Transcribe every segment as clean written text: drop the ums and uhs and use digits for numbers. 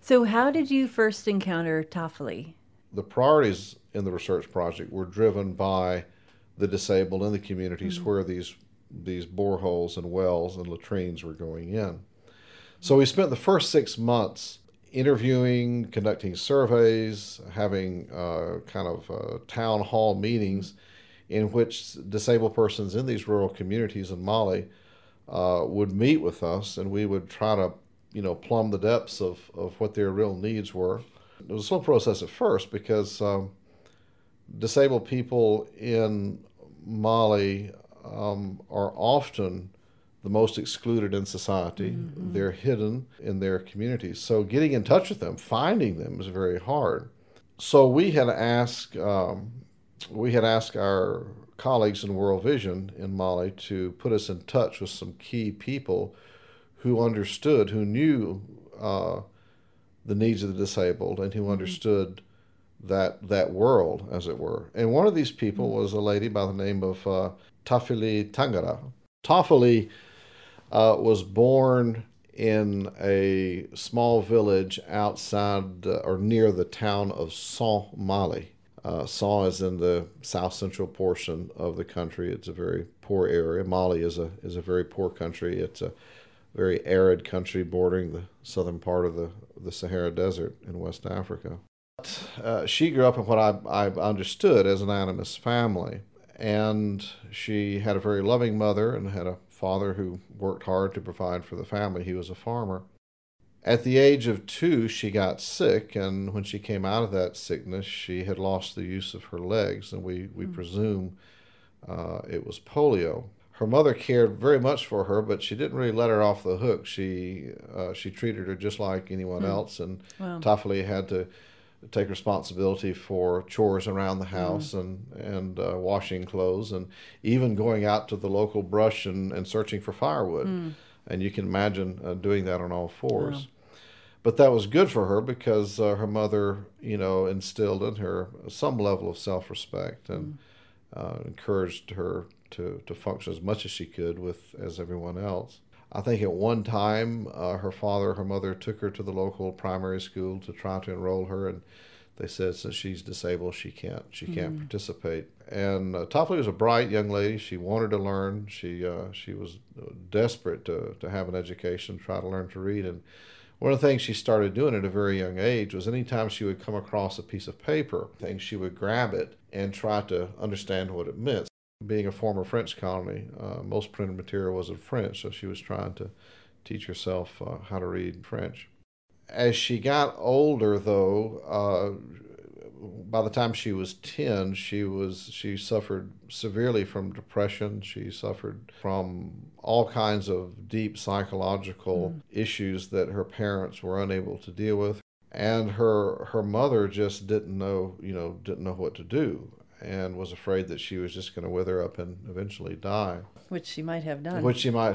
So, how did you first encounter Toffoli? The priorities in the research project were driven by the disabled in the communities where these boreholes and wells and latrines were going in. So we spent the first 6 months interviewing, conducting surveys, having town hall meetings in which disabled persons in these rural communities in Mali would meet with us, and we would try to, plumb the depths of what their real needs were. It was a slow process at first because disabled people in Mali are often the most excluded in society. Mm-hmm. They're hidden in their communities. So getting in touch with them, finding them, is very hard. So we had asked our colleagues in World Vision in Mali to put us in touch with some key people who understood, who knew the needs of the disabled, and who understood that world, as it were. And one of these people was a lady by the name of Toffoli Tangara. Toffoli was born in a small village outside or near the town of Sans Mali. Sans is in the south central portion of the country. It's a very poor area. Mali is a very poor country. It's a very arid country bordering the southern part of the Sahara Desert in West Africa. She grew up in what I understood as an animist family, and she had a very loving mother and had a father who worked hard to provide for the family. He was a farmer. At the age of 2, she got sick, and when she came out of that sickness, she had lost the use of her legs, and we presume it was polio. Her mother cared very much for her, but she didn't really let her off the hook. She treated her just like anyone else, and Wow. Toffoli had to take responsibility for chores around the house and washing clothes, and even going out to the local brush and searching for firewood. And you can imagine doing that on all fours. Wow. But that was good for her because her mother, instilled in her some level of self-respect and encouraged her to function as much as she could as everyone else. I think at one time, her mother took her to the local primary school to try to enroll her, and they said since she's disabled, she can't participate. And Toffoli was a bright young lady. She wanted to learn. She was desperate to have an education, try to learn to read. And one of the things she started doing at a very young age was anytime she would come across a piece of paper, she would grab it and try to understand what it meant. Being a former French colony, most printed material was in French, so she was trying to teach herself how to read French. As she got older, though, by the time she was 10, she suffered severely from depression. She suffered from all kinds of deep psychological issues that her parents were unable to deal with, and her mother just didn't know what to do, and was afraid that she was just going to wither up and eventually die. Which she might have done.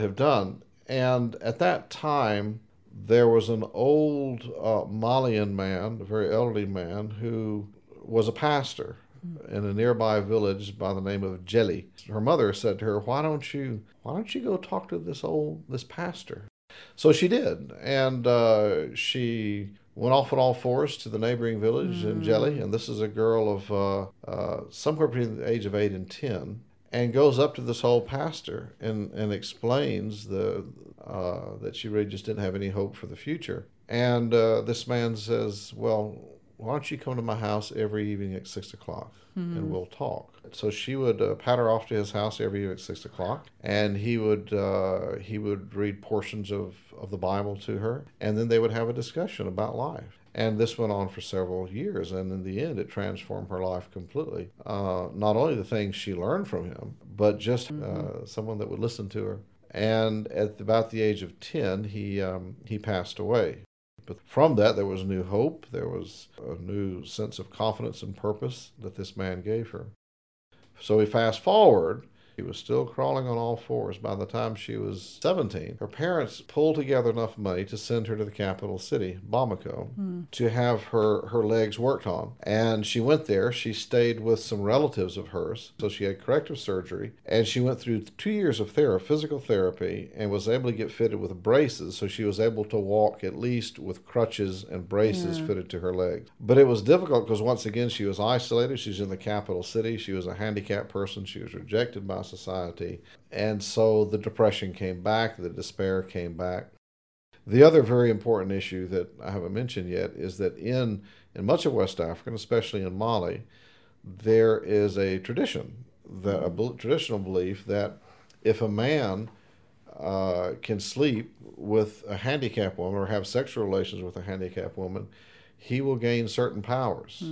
And at that time, there was an old Malian man, a very elderly man, who was a pastor in a nearby village by the name of Djeli. Her mother said to her, "Why don't you go talk to this pastor?" So she did, and she went off on all fours to the neighboring village in Djeli, and this is a girl of somewhere between the age of 8 and 10, and goes up to this old pastor and explains that she really just didn't have any hope for the future. And this man says, "Well, why don't you come to my house every evening at 6 o'clock and we'll talk?" So she would patter off to his house every evening at 6 o'clock, and he would read portions of the Bible to her, and then they would have a discussion about life. And this went on for several years, and in the end, it transformed her life completely. Not only the things she learned from him, but just someone that would listen to her. And at about the age of 10, he passed away. But from that, there was new hope. There was a new sense of confidence and purpose that this man gave her. So we fast forward. She was still crawling on all fours by the time she was 17. Her parents pulled together enough money to send her to the capital city, Bamako, to have her legs worked on. And she went there. She stayed with some relatives of hers. So she had corrective surgery. And she went through 2 years of physical therapy, and was able to get fitted with braces. So she was able to walk at least with crutches and braces fitted to her legs. But it was difficult because, once again, she was isolated. She was in the capital city. She was a handicapped person. She was rejected by society. And so the depression came back, the despair came back. The other very important issue that I haven't mentioned yet is that in much of West Africa, and especially in Mali, there is a tradition, traditional belief that if a man can sleep with a handicapped woman or have sexual relations with a handicapped woman, he will gain certain powers.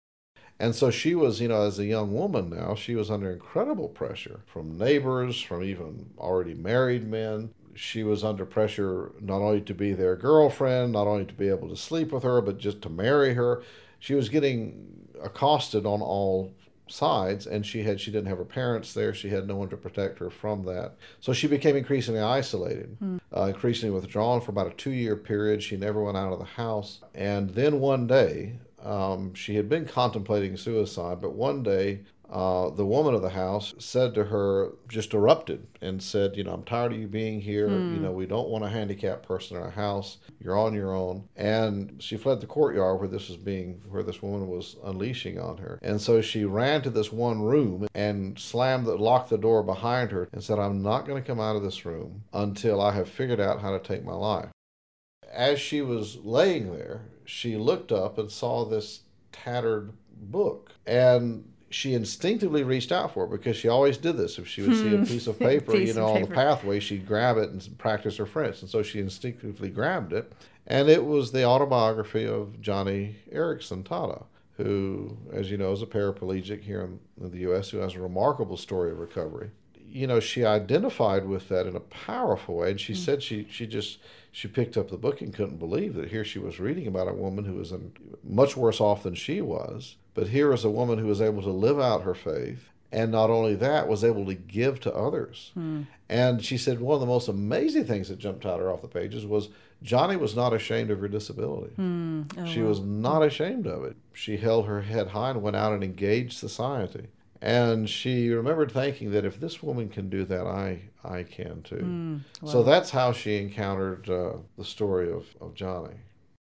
And so she was, as a young woman now, she was under incredible pressure from neighbors, from even already married men. She was under pressure not only to be their girlfriend, not only to be able to sleep with her, but just to marry her. She was getting accosted on all sides, and she didn't have her parents there. She had no one to protect her from that. So she became increasingly isolated, increasingly withdrawn for about a 2-year period. She never went out of the house. And then one day, she had been contemplating suicide, but one day the woman of the house said to her, just erupted and said, I'm tired of you being here. We don't want a handicapped person in our house. You're on your own. And she fled the courtyard where this woman was unleashing on her. And so she ran to this one room and locked the door behind her and said, I'm not going to come out of this room until I have figured out how to take my life. As she was laying there, she looked up and saw this tattered book. And she instinctively reached out for it, because she always did this. If she would see a piece of paper, on the pathway, she'd grab it and practice her French. And so she instinctively grabbed it. And it was the autobiography of Johnny Erickson Tata, who, as you know, is a paraplegic here in the U.S., who has a remarkable story of recovery. She identified with that in a powerful way. And she said she picked up the book and couldn't believe that here she was reading about a woman who was much worse off than she was. But here is a woman who was able to live out her faith, and not only that, was able to give to others. And she said one of the most amazing things that jumped out her off the pages was Johnny was not ashamed of her disability. She was not ashamed of it. She held her head high and went out and engaged society. And she remembered thinking that if this woman can do that, I can too. Wow. So that's how she encountered the story of Johnny.